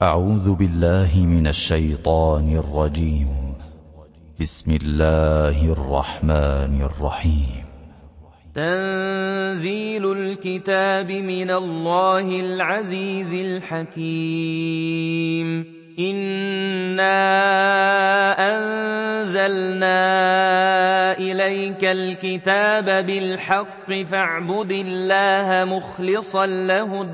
أعوذ بالله من الشيطان الرجيم. بسم الله الرحمن الرحيم. تنزيل الكتاب من الله العزيز الحكيم. إنا أنزلنا إليك الكتاب بالحق فاعبد الله مخلصا له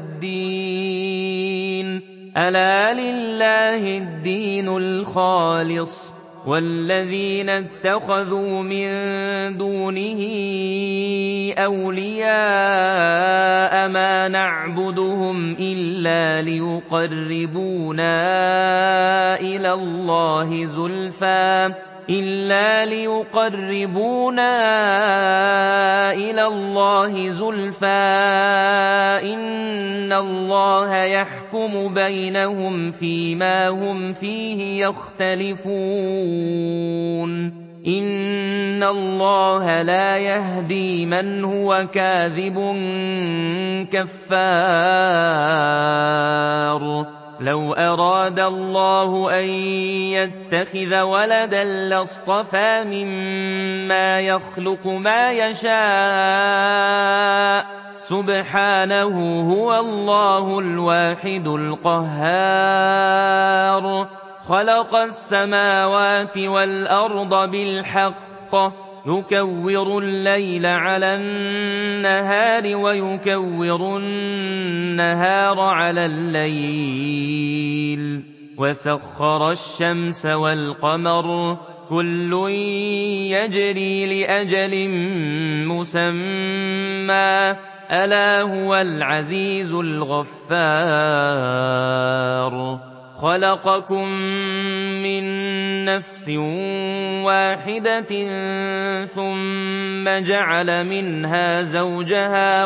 الدين. ألا لله الدين الخالص والذين اتخذوا من دونه أولياء ما نعبدهم إلا ليقربونا إلى الله زلفى إن الله يحكم بينهم فيما هم فيه يختلفون. إن الله لا يهدي من هو كاذب كفار. لو أراد الله أن يتخذ ولدا لاصطفى مما يخلق ما يشاء سبحانه هو الله الواحد القهار. خلق السماوات والأرض بالحق يكور الليل على النهار ويكور النهار على الليل وسخر الشمس والقمر كل يجري لأجل مسمى ألا هو العزيز الغفار. خلقكم من نفس واحدة ثم جعل منها زوجها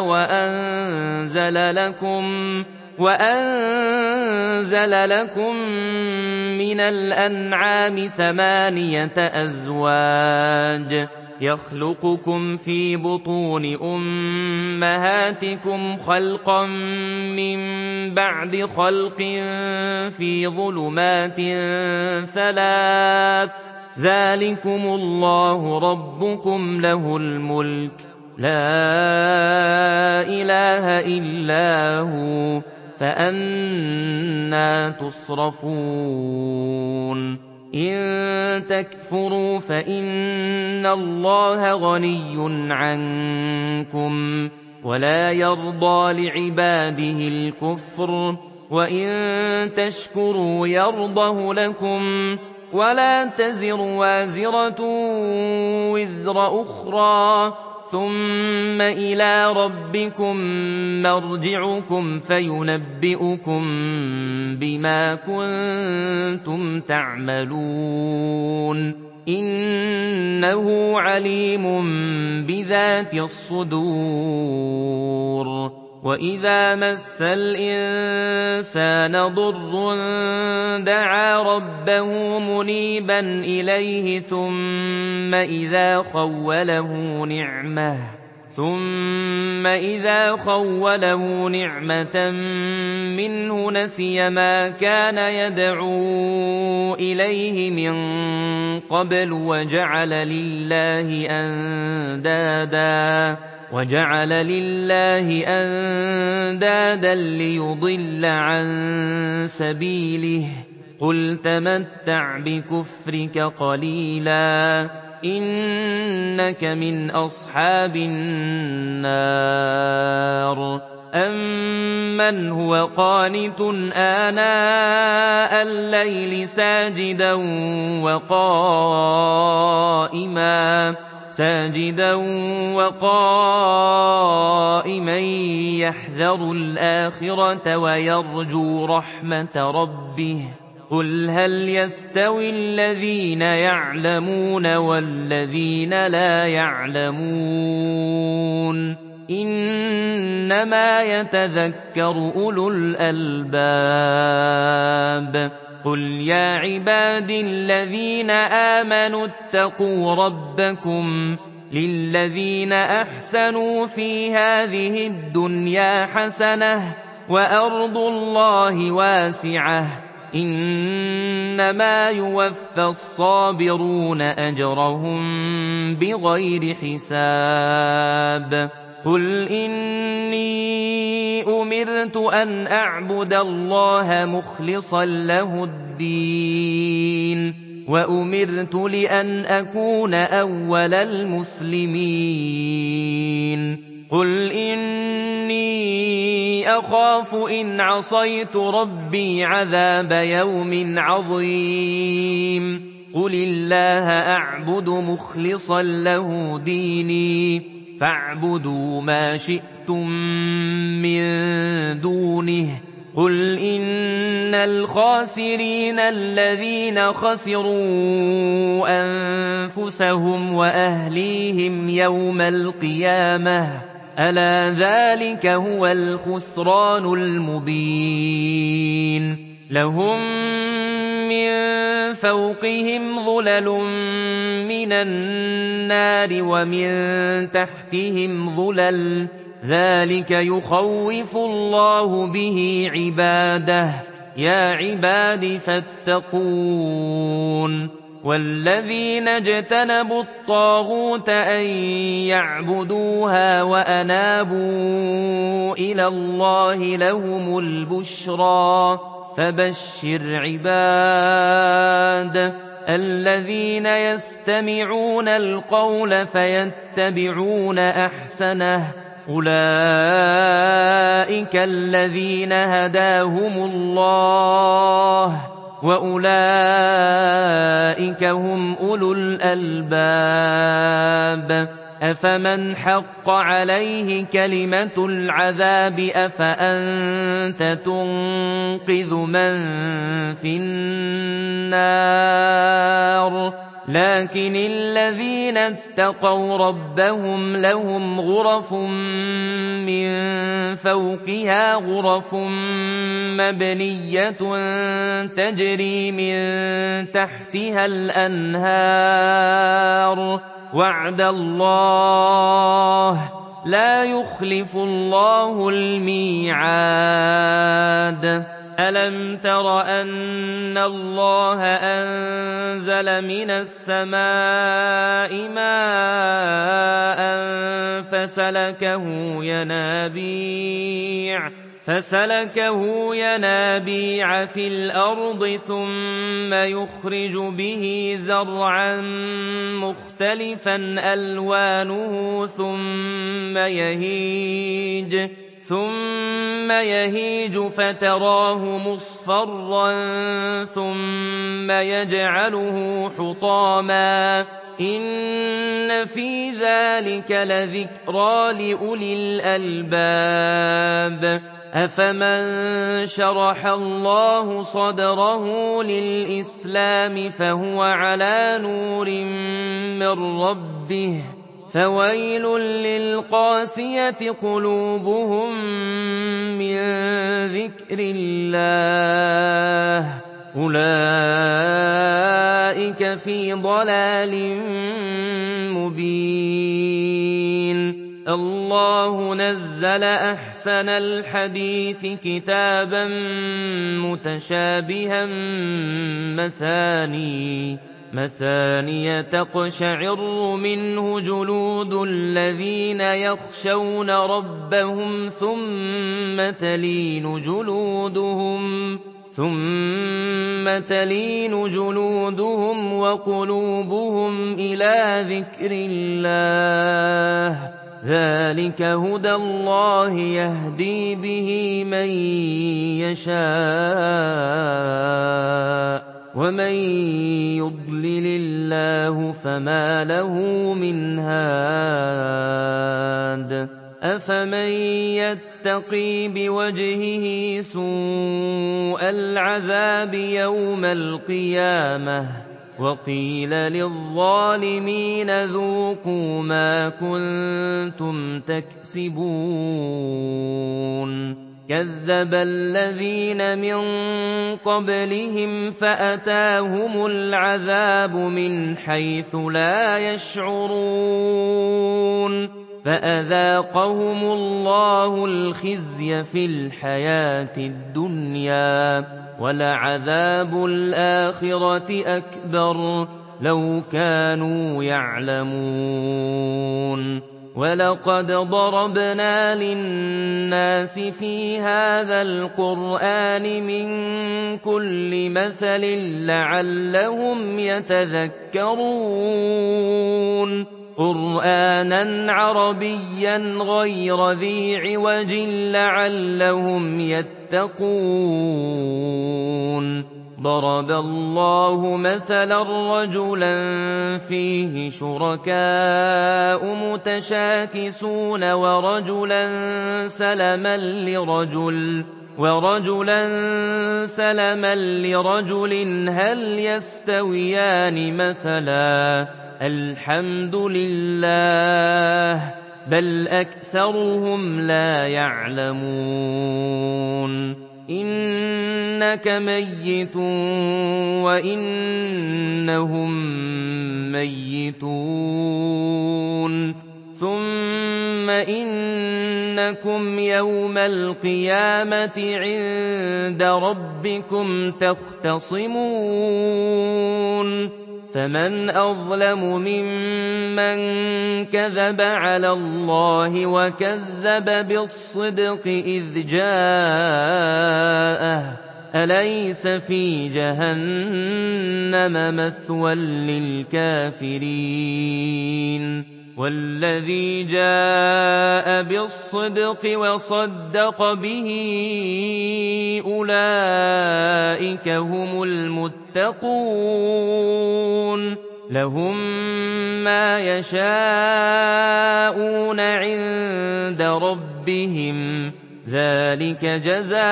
وأنزل لكم من الأنعام 8 أزواج يخلقكم في بطون أمهاتكم خلقا من بعد خلق في ظلمات 3 ذلكم الله ربكم له الملك لا إله إلا هو فأنى تصرفون. إن تكفروا فإن الله غني عنكم ولا يرضى لعباده الكفر وإن تشكروا يرضه لكم ولا تزر وازرة وزر أخرى ثم إلى ربكم مرجعكم فينبئكم بما كنتم تعملون. إنه عليم بذات الصدور. وإذا مس الإنسان ضر دعا ربه منيبا إليه ثم إذا خوله نعمة منه نسي ما كان يدعو إليه من قبل وجعل لله أندادا ليضل عن سبيله. قل تمتع بكفرك قليلا إنك من أصحاب النار. أمن هو قانت آناء الليل ساجدا وقائما يحذر الآخرة ويرجو رحمة ربه. قل هل يستوي الذين يعلمون والذين لا يعلمون إنما يتذكر أولو الألباب. قل يا عبادي الذين آمنوا اتقوا ربكم للذين أحسنوا في هذه الدنيا حسنة وأرض الله واسعة إِنَّمَا يُوَفَّى الصَّابِرُونَ أَجْرَهُم بِغَيْرِ حِسَابٍ قُلْ إِنِّي أُمِرْتُ أَنْ أَعْبُدَ اللَّهَ مُخْلِصًا لَّهُ الدِّينَ وَأُمِرْتُ لِأَنْ أَكُونَ أَوَّلَ الْمُسْلِمِينَ قُلْ إِنِّي أَخَافُ إِنْ عَصَيْتُ رَبِّي عَذَابَ يَوْمٍ عَظِيمٍ قُلِ اللَّهَ أَعْبُدُ مُخْلِصًا لَّهُ دِينِي فَاعْبُدُوا مَا شِئْتُم مِّن دُونِهِ قُلْ إِنَّ الْخَاسِرِينَ الَّذِينَ خَسِرُوا أَنفُسَهُمْ وَأَهْلِيهِمْ يَوْمَ الْقِيَامَةِ أَلَا ذَلِكَ هُوَ الْخُسْرَانُ الْمُبِينُ لَهُم مِّن فَوْقِهِمْ ظُلَلٌ مِّنَ النَّارِ وَمِن تَحْتِهِمْ ظُلَلٌ ذَلِكَ يُخَوِّفُ اللَّهُ بِهِ عِبَادَهُ يَا عِبَادِ فَاتَّقُونِ وَالَّذِينَ اجْتَنَبُوا الطَّاغُوتَ أَن يَعْبُدُوهَا وَأَنَابُوا إِلَى اللَّهِ لَهُمُ الْبُشْرَىٰ فَبَشِّرْ عِبَادِ الَّذِينَ يَسْتَمِعُونَ الْقَوْلَ فَيَتَّبِعُونَ أَحْسَنَهُ أُولَٰئِكَ الَّذِينَ هَدَاهُمُ اللَّهُ وَأُولَٰئِكَ هُمْ أُولُو الْأَلْبَابِ أَفَمَنْ حَقَّ عَلَيْهِ كَلِمَةُ الْعَذَابِ أَفَأَنتَ تُنقِذُ مَن فِي النَّارِ لَٰكِنِ الَّذِينَ اتَّقَوْا رَبَّهُمْ لَهُمْ غُرَفٌ مِّن فَوْقِهَا غُرَفٌ مَّبْنِيَّةٌ تَجْرِي مِن تَحْتِهَا الْأَنْهَارُ وَعْدَ اللَّهِ ۖ لَا يُخْلِفُ اللَّهُ الْمِيعَادَ أَلَمْ تَرَ أَنَّ اللَّهَ أَنزَلَ مِنَ السَّمَاءِ مَاءً فَسَلَكَهُ يَنَابِيعَ فِي الْأَرْضِ ثُمَّ يُخْرِجُ بِهِ زَرْعًا مُّخْتَلِفًا أَلْوَانُهُ ثُمَّ يَهِيجُ فَتَرَاهُ مُصْفَرًّا ثُمَّ يَجْعَلُهُ حُطَامًا ۚ إِنَّ فِي ذَٰلِكَ لَذِكْرَىٰ لِأُولِي الْأَلْبَابِ أَفَمَن شَرَحَ اللَّهُ صَدْرَهُ لِلْإِسْلَامِ فَهُوَ عَلَىٰ نُورٍ مِّن رَّبِّهِ فَوَيْلٌ لِّلْقَاسِيَةِ قُلُوبُهُم مِّن ذِكْرِ اللَّهِ أُولَٰئِكَ فِي ضَلَالٍ مُّبِينٍ اللَّهُ نَزَّلَ أَحْسَنَ الْحَدِيثِ كِتَابًا مُّتَشَابِهًا مَّثَانِيَ تَقْشَعِرُّ مِنْهُ جُلُودُ الَّذِينَ يَخْشَوْنَ رَبَّهُمْ ثُمَّ تَلِينُ جُلُودُهُمْ وَقُلُوبُهُمْ إِلَىٰ ذِكْرِ اللَّهِ ۚ ذَٰلِكَ هُدَى اللَّهِ يَهْدِي بِهِ مَن يَشَاءُ ۚ وَمَن يُضْلِلِ اللَّهُ فَمَا لَهُ مِنْ هَادٍ أَفَمَن يَتَّقِي بِوَجْهِهِ سُوءَ الْعَذَابِ يَوْمَ الْقِيَامَةِ وَقِيلَ لِلظَّالِمِينَ ذُوقُوا مَا كُنتُمْ تَكْسِبُونَ كَذَّبَ الَّذِينَ مِن قَبْلِهِمْ فَأَتَاهُمُ الْعَذَابُ مِنْ حَيْثُ لَا يَشْعُرُونَ فأذاقهم الله الخزي في الحياة الدنيا ولعذاب الآخرة أكبر لو كانوا يعلمون ولقد ضربنا للناس في هذا القرآن من كل مثل لعلهم يتذكرون قرآنا عربيا غير ذي عوج لعلهم يتقون ضرب الله مثلا رجلا فيه شركاء متشاكسون ورجلا سلما لرجل هل يستويان مثلا الحمد لله بل أكثرهم لا يعلمون إنك ميت وإنهم ميتون ثم إنكم يوم القيامة عند ربكم تختصمون فمن أظلم ممن كذب على الله وكذب بالصدق إذ جاءه أليس في جهنم مثوى للكافرين والذي جاء بالصدق وصدق به أولئك هم المتقون لهم ما يشاءون عند ربهم ذلك جزاء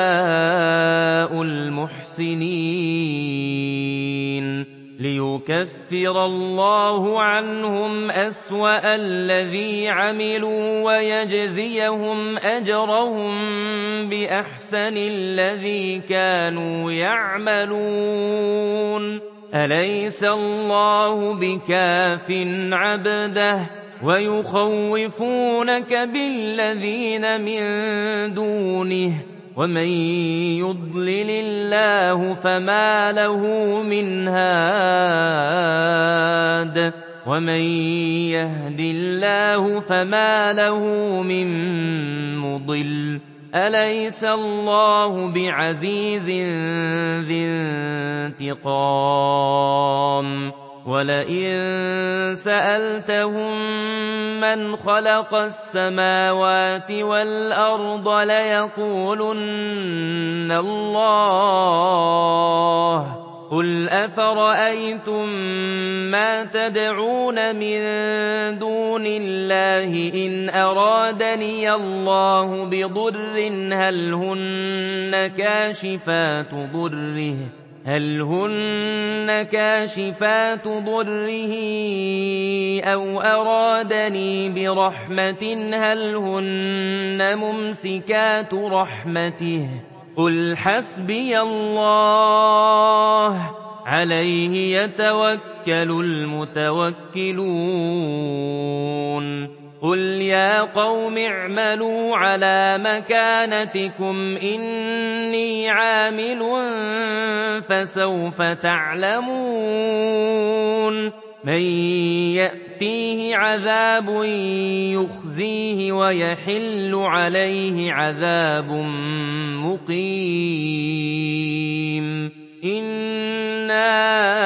المحسنين ليكفر الله عنهم أسوأ الذي عملوا ويجزيهم أجرهم بأحسن الذي كانوا يعملون أليس الله بكاف عبده ويخوفونك بالذين من دونه ومن يضلل الله فما له من هاد ومن يهد الله فما له من مضل أليس الله بعزيز ذي انتقام ولئن سألتهم من خلق السماوات والأرض ليقولن الله قل أفرأيتم ما تدعون من دون الله إن أرادني الله بضر هل هن كاشفات ضره أو أرادني برحمة هل هن ممسكات رحمته قل حسبي الله عليه يتوكل المتوكلون قل يا قوم اعملوا على مكانتكم إني عامل فسوف تعلمون من يأتيه عذاب يخزيه ويحل عليه عذاب مقيم إنا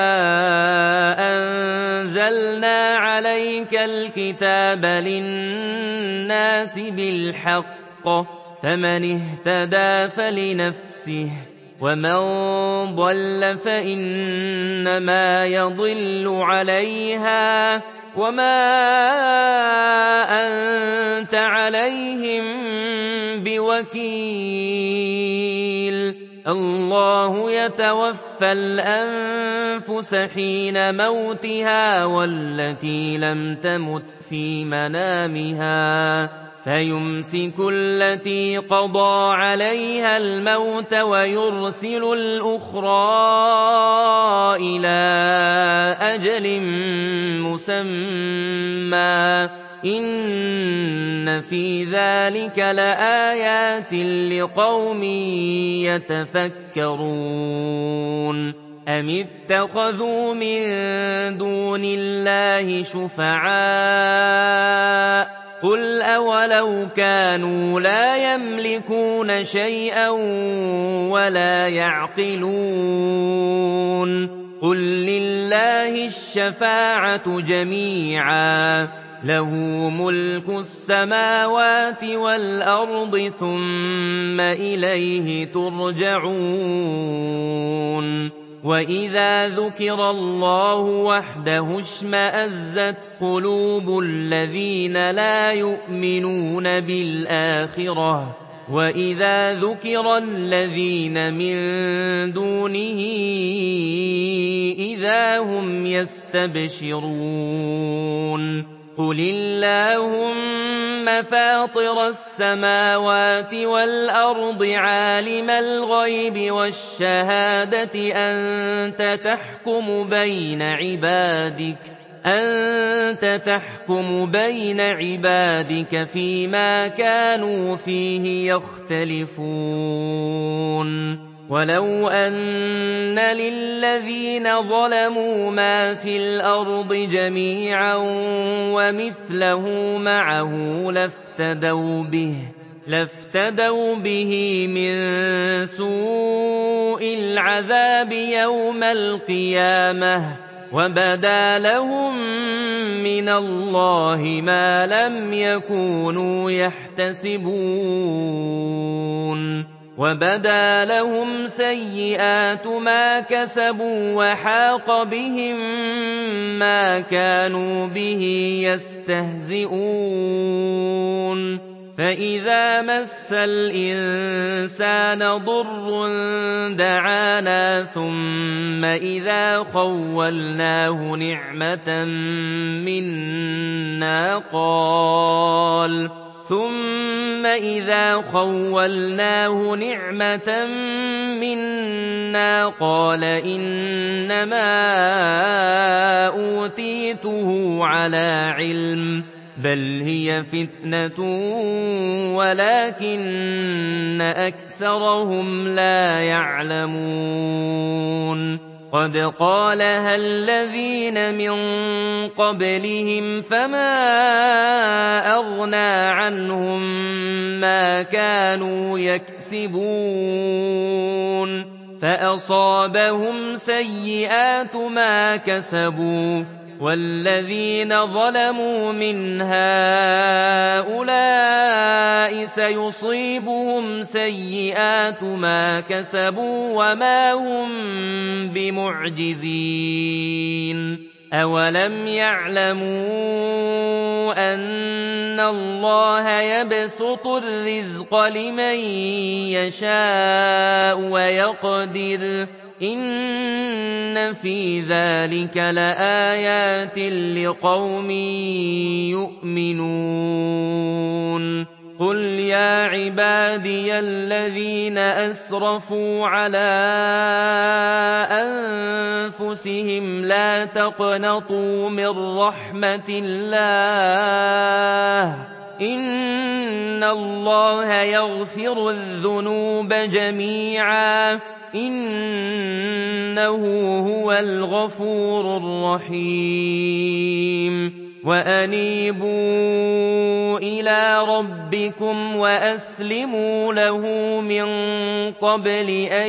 أنزلنا عليك الكتاب للناس بالحق فمن اهتدى فلنفسه ومن ضل فإنما يضل عليها وما أنت عليهم بوكيل الله يتوفى الأنفس حين موتها والتي لم تمت في منامها فيمسك التي قضى عليها الموت ويرسل الأخرى إلى أجل مسمى إِنَّ فِي ذَلِكَ لَآيَاتٍ لِقَوْمٍ يَتَفَكَّرُونَ أَمِ اتَّخَذُوا مِن دُونِ اللَّهِ شُفَعَاءَ قُلْ أَوَلَوْ كَانُوا لَا يَمْلِكُونَ شَيْئًا وَلَا يَعْقِلُونَ قُل لِّلَّهِ الشَّفَاعَةُ جَمِيعًا لَّهُ مُلْكُ السَّمَاوَاتِ وَالْأَرْضِ ثُمَّ إِلَيْهِ تُرْجَعُونَ وَإِذَا ذُكِرَ اللَّهُ وَحْدَهُ اشْمَأَزَّتْ قُلُوبُ الَّذِينَ لَا يُؤْمِنُونَ بِالْآخِرَةِ وَإِذَا ذُكِرَ الَّذِينَ مِن دُونِهِ إِذَا هُمْ يَسْتَبْشِرُونَ قُلِ اللَّهُمَّ فَاطِرَ السَّمَاوَاتِ وَالْأَرْضِ عَالِمَ الْغَيْبِ وَالشَّهَادَةِ أَنْتَ تَحْكُمُ بَيْنَ عِبَادِكَ فِيمَا كَانُوا فِيهِ يَخْتَلِفُونَ وَلَوْ أَنَّ لِلَّذِينَ ظَلَمُوا مَا فِي الْأَرْضِ جَمِيعًا وَمِثْلَهُ مَعَهُ لَافْتَدَوْا بِهِ مِن سُوءِ الْعَذَابِ يَوْمَ الْقِيَامَةِ وَبَدَا لَهُم مِّنَ اللَّهِ مَا لَمْ يَكُونُوا يَحْتَسِبُونَ وَبَدَا لَهُمْ سَيِّئَاتُ مَا كَسَبُوا وَحَاقَ بِهِم مَّا كَانُوا بِهِ يَسْتَهْزِئُونَ فَإِذَا مَسَّ الْإِنسَانَ ضُرٌّ دَعَانَا ثُمَّ إِذَا خَوَّلْنَاهُ نِعْمَةً مِّنَّا قَالَ إِنَّمَا أُوتِيتُهُ عَلَىٰ عِلْمٍ بَلْ هِيَ فِتْنَةٌ وَلَٰكِنَّ أَكْثَرَهُمْ لَا يَعْلَمُونَ قَدْ قَالَهَا الَّذِينَ مِن قَبْلِهِمْ فَمَا أَغْنَىٰ عَنْهُم مَّا كَانُوا يَكْسِبُونَ فَأَصَابَهُمْ سَيِّئَاتُ مَا كَسَبُوا وَالَّذِينَ ظَلَمُوا مِنْ هَٰؤُلَاءِ سَيُصِيبُهُمْ سَيِّئَاتُ مَا كَسَبُوا وَمَا هُم بِمُعْجِزِينَ أَوَلَمْ يَعْلَمُوا أَنَّ اللَّهَ يَبْسُطُ الرِّزْقَ لِمَن يَشَاءُ وَيَقْدِرُ إِنَّ فِي ذَلِكَ لَآيَاتٍ لِقَوْمٍ يُؤْمِنُونَ قُلْ يَا عِبَادِيَ الَّذِينَ أَسْرَفُوا عَلَىٰ أَنفُسِهِمْ لَا تَقْنَطُوا مِن رَّحْمَةِ اللَّهِ إِنَّ اللَّهَ يَغْفِرُ الذُّنُوبَ جَمِيعًا إِنَّهُ هُوَ الْغَفُورُ الرَّحِيمُ وَأَنِيبُوا إِلَىٰ رَبِّكُمْ وَأَسْلِمُوا لَهُ مِن قَبْلِ أَن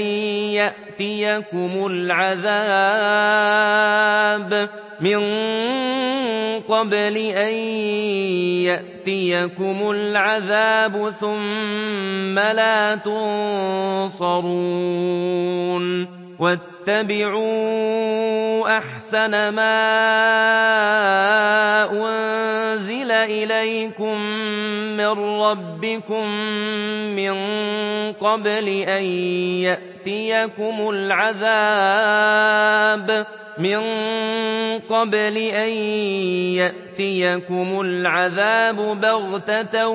يَأْتِيَكُمُ الْعَذَابُ ثُمَّ لَا تُنصَرُونَ وَاتَّبِعُوا أَحْسَنَ مَا أُنزِلَ إِلَيْكُم مِّن رَّبِّكُم مِّن قَبْلِ أَن يَأْتِيَكُمُ الْعَذَابُ بَغْتَةً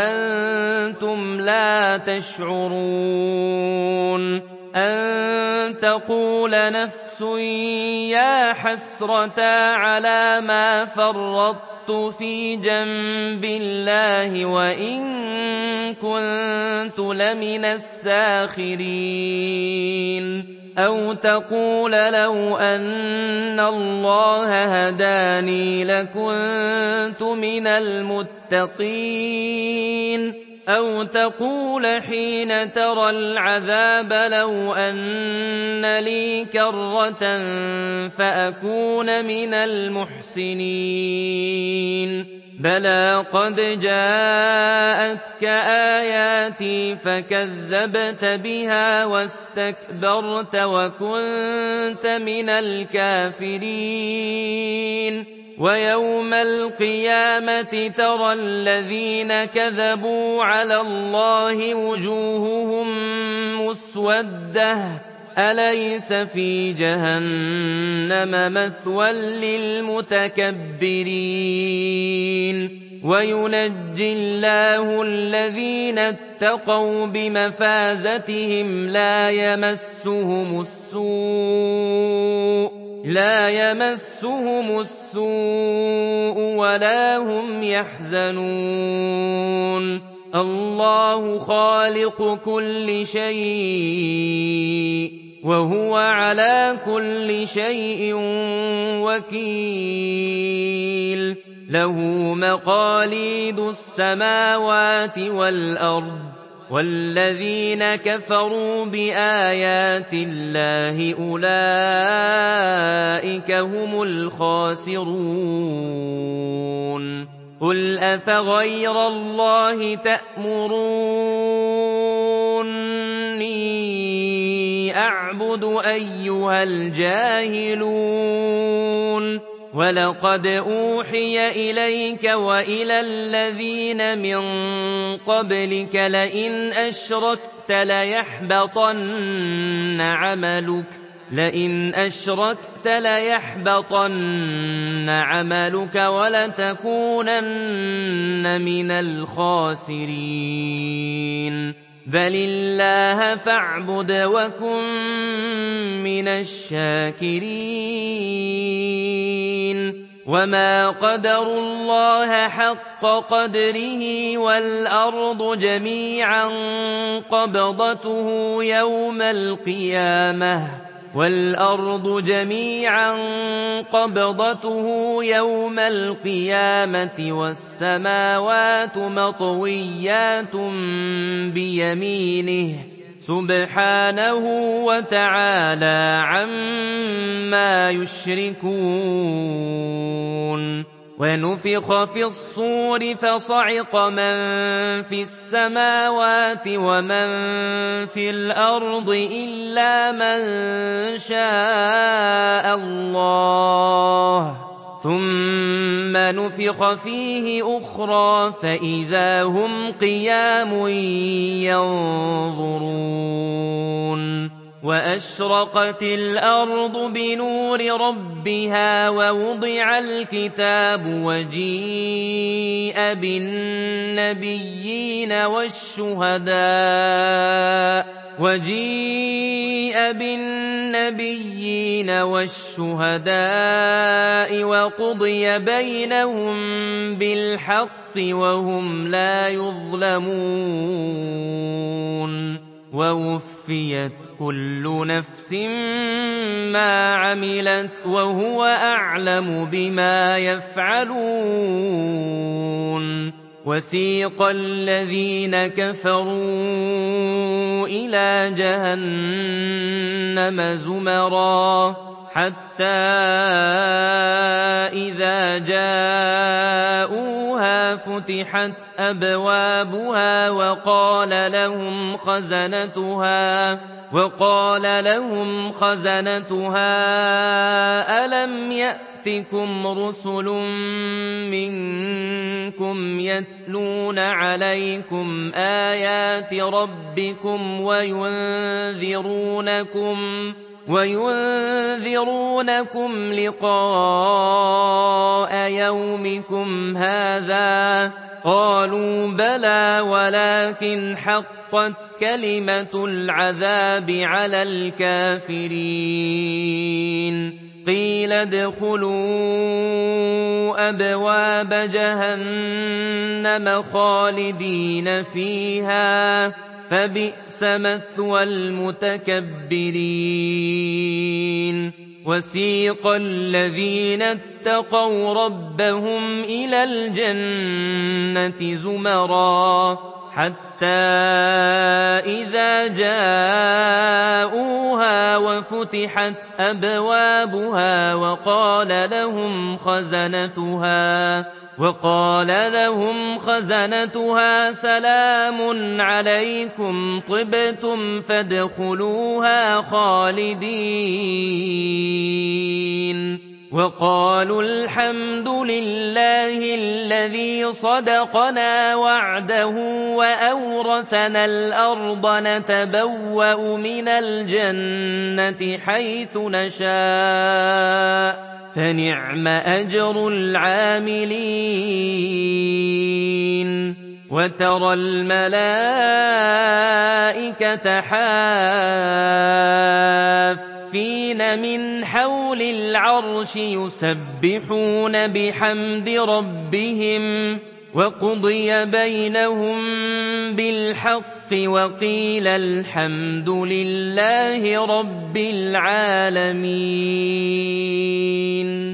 وَأَنتُمْ لَا تَشْعُرُونَ أَن تقول نفس يا حسرتا على ما فرطت في جنب الله وإن كنت لمن الساخرين أو تقول لو أن الله هداني لكنت من المتقين أو تقول حين ترى العذاب لو أن لي كرة فأكون من المحسنين بلى قد جاءتك آياتي فكذبت بها واستكبرت وكنت من الكافرين ويوم القيامة ترى الذين كذبوا على الله وجوههم مسودة أليس في جهنم مثوى للمتكبرين وينجي الله الذين اتقوا بمفازتهم لا يمسهم السوء ولا هم يحزنون الله خالق كل شيء وهو على كل شيء وكيل له مقاليد السماوات والأرض والذين كفروا بآيات الله أولئك هم الخاسرون قل أفغير الله تأمروني أعبد أيها الجاهلون ولقد أوحي إليك وإلى الذين من قبلك لئن أشركت ليحبطن عملك ولتكونن من الخاسرين بل الله فاعبد وكن من الشاكرين وما قدروا الله حق قدره والأرض جميعا قبضته يوم القيامة والسماوات مطويات بيمينه سبحانه وتعالى عما يشركون ونفخ في الصور فصعق من في السماوات ومن في الأرض إلا من شاء الله ثم نفخ فيه أخرى فإذا هم قيام ينظرون وأشرقت الأرض بنور ربها ووضع الكتاب وجيء بالنبيين والشهداء وقضي بينهم بالحق وهم لا يظلمون ووفيت كل نفس ما عملت وهو أعلم بما يفعلون وسيق الذين كفروا إلى جهنم زمرا حتى إذا جاءوها فتحت أبوابها وقال لهم خزنتها ألم يأتكم رسل منكم يتلون عليكم آيات ربكم وينذرونكم لقاء يومكم هذا قالوا بلى ولكن حقت كلمة العذاب على الكافرين قيل ادخلوا أبواب جهنم خالدين فيها فبئس مثوى المتكبرين وسيق الذين اتقوا ربهم إلى الجنة زمرا حتى إذا جاءوها وفتحت أبوابها وقال لهم خزنتها سلام عليكم طبتم فادخلوها خالدين وقالوا الحمد لله الذي صدقنا وعده وأورثنا الأرض نتبوأ من الجنة حيث نشاء فنعم أجر العاملين وترى الملائكة حافين من حول العرش يسبحون بحمد ربهم وقضي بينهم بالحق وقيل الحمد لله رب العالمين